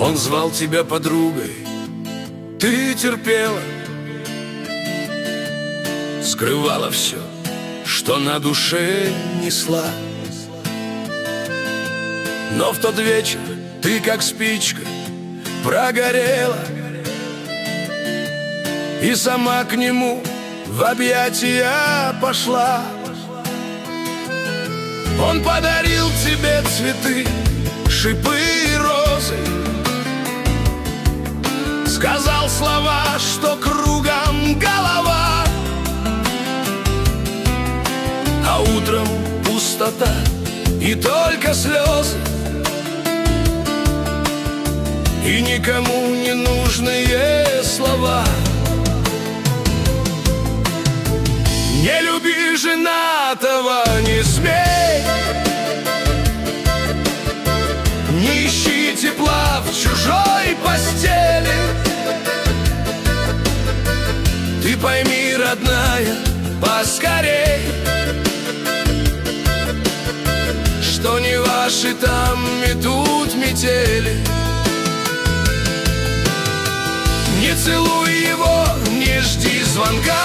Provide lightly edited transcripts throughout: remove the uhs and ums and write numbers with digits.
Он звал тебя подругой, ты терпела, скрывала все, что на душе несла. Но в тот вечер ты, как спичка, прогорела и сама к нему в объятия пошла. Он подарил тебе цветы, шипы и розы, сказал слова, что кругом голова, а утром пустота и только слезы, и никому не нужные слова. Не люби женатого, не смей, не ищи тепла в чужой постели. Ты пойми, родная, поскорей, что не ваши там метут метели. Не целуй его, не жди звонка,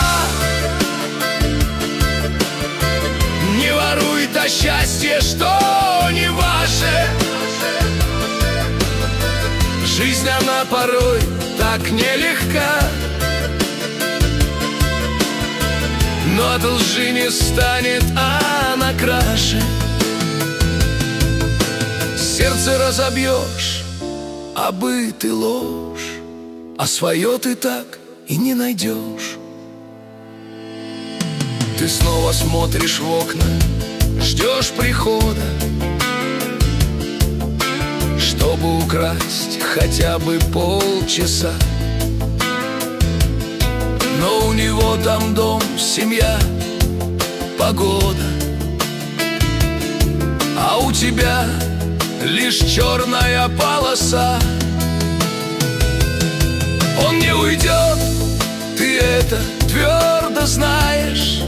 не воруй то счастье, что не ваше. Жизнь, она порой так нелегка, но от лжи не станет она краше. Сердце разобьешь, а быт и ложь, а свое ты так и не найдешь. Ты снова смотришь в окна, ждешь прихода, чтобы украсть хотя бы полчаса. Но у него там дом, семья, погода, а у тебя лишь черная полоса. Он не уйдет, ты это твердо знаешь.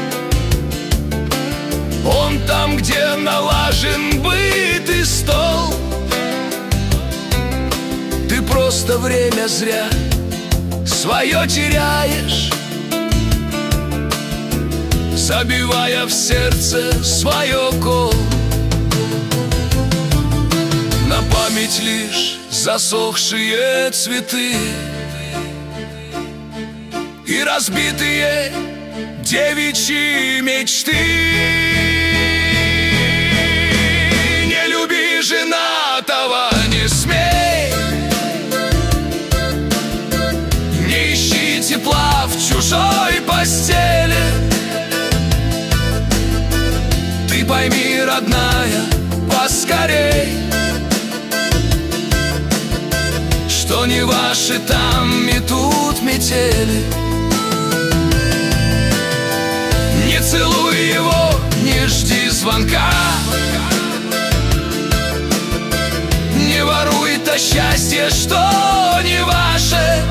Он там, где налажен быт и стол. Ты просто время зря свое теряешь, забивая в сердце свое кол. На память лишь засохшие цветы и разбитые девичьи мечты. Не люби женатого, не смей, не ищи тепла в чужой постели. Ты пойми, родная, поскорей, что не ваши там метут метели. Не целуй его, не жди звонка, не воруй то счастье, что не ваше.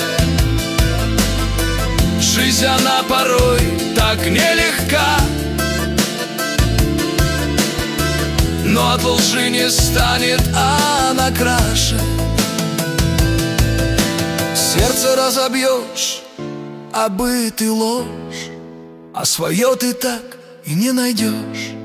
Жизнь, она порой так нелегка, но от лжи не станет она краше. Сердце разобьешь, а быт и ложь, а свое ты так и не найдешь.